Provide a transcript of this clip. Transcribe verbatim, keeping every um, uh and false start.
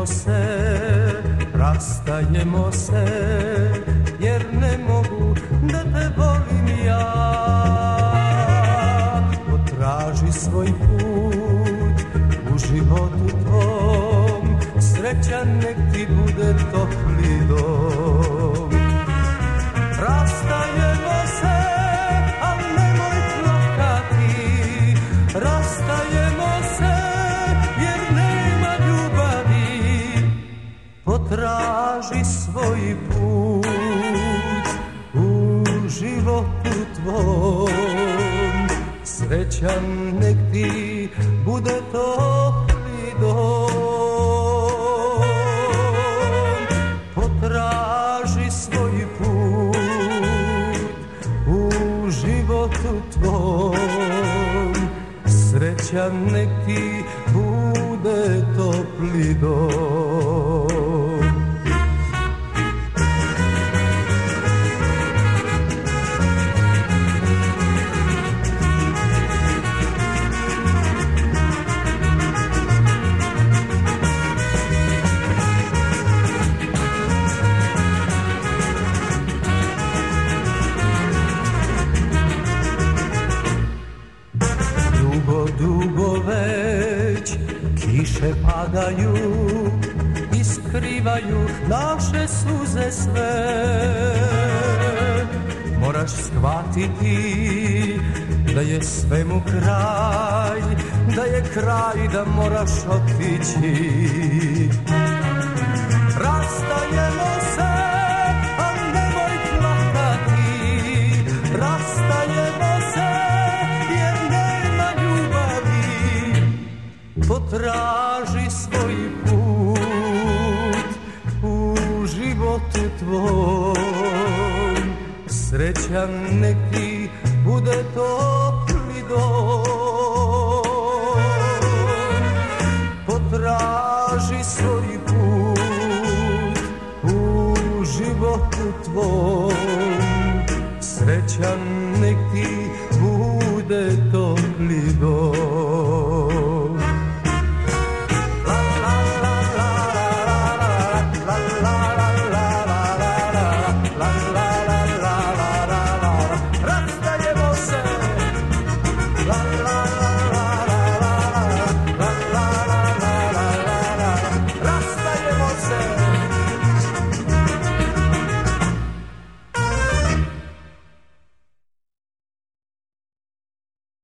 Rastajemo se, rastajemo se, jer ne mogu da te volim ja. Potraži svoj put u životu tvom, srećan nek ti bude topli dom. Rastajemo se, al nemoj plakati, rastajemo se, jer nema ljubavi. Potraži svoj put u životu tvom, srećan nek ti bude topli dom. Potraži svoj put u životu tvom, srećan nek ti bude topli dom. Dugo već kiše padaju i skrivaju naše suze sve. Moraš shvatiti da je svemu kraj, da je kraj, da moraš otići. Rastajemo se, a nemoj plakati, rastajemo se, potraži svoj put u životu tvom, srećan nek ti bude topli dom. Potraži svoj put u životu tvom, srećan nek ti bude topli dom. Rastajemo se.